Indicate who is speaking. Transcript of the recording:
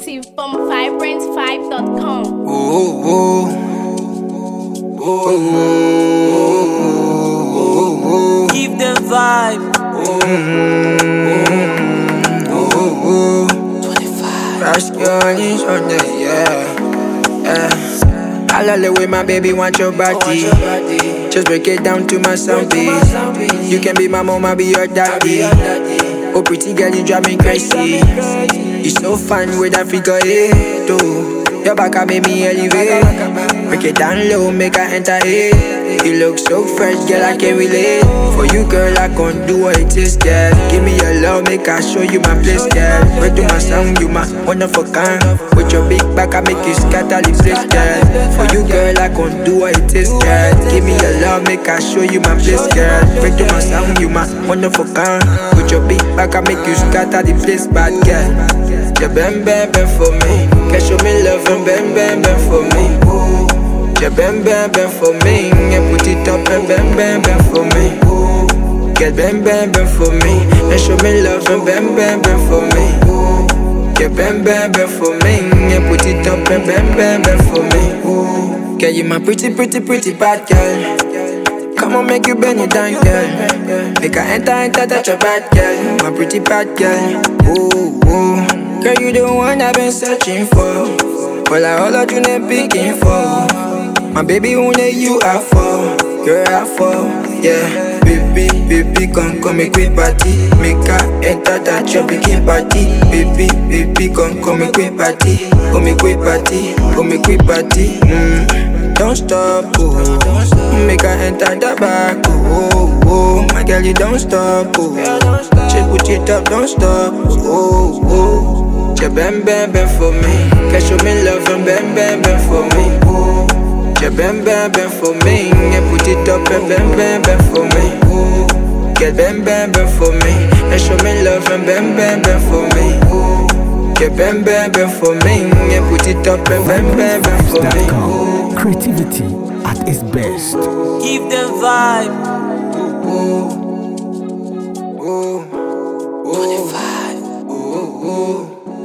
Speaker 1: exclusive from vibrancevibe.com.
Speaker 2: Give them vibe.
Speaker 3: 25. Ask your knees on the I love the way my baby want your body. Just break it down to my sound beat. You can be my mom, I'll be your daddy. Oh pretty girl, you drive me crazy. You so fun with that figure eight, too. Your back make me elevate. Break it down low, make her enter it. You look so fresh, girl, I can relate. For you, girl, I can't do what it is, girl. Give me your love, make I show you my place, girl. Break to my song, you my wonderful kind. With your big back, I make you scatter the place, girl. For you, girl, I can't do what it is, girl. Give me your love, make I show you my place, girl. Break to my song, you my wonderful kind. With your big back, I make you scatter the place, bad girl. You bend, bend, bend for me. Can show me love and bend, bend, bend for me. You bend, bend, bend for me. And put it up and bend, bend, bend for me. Get bend, bend, bend for me. And show me love and bend, bend, bend for me. You bend, bend, bend for me. And put it up and bend, bend, bend for me. Girl, you my pretty, pretty, pretty bad girl. Come on, make you bend it down, girl. Make her enter, touch your bad girl. My pretty bad girl. Ooh, ooh. Girl, you the one I've been searching for. Well, I all of you ain't picking for. My baby, who you are for? Girl, I for, yeah. Baby, come make we party. Make her enter that your bikini party. Baby, come make we party. Come make we party, come make we party. Don't stop, oh. Make her enter the back, oh. My girl, you don't stop, oh. She put it up, don't stop, oh. You bend, bend, bend for me. Can show me love and bend, bend, bend for me. You bend, bend, bend for me. And put it up and bend, bend, bend for me. Get bend, bend, bend for me. And show me love and bend, bend, bend for me. You bend, bend, bend for me. And put it up and bend, bend, bend for me.
Speaker 4: Creativity at its best.
Speaker 2: Give them vibe.
Speaker 3: 25.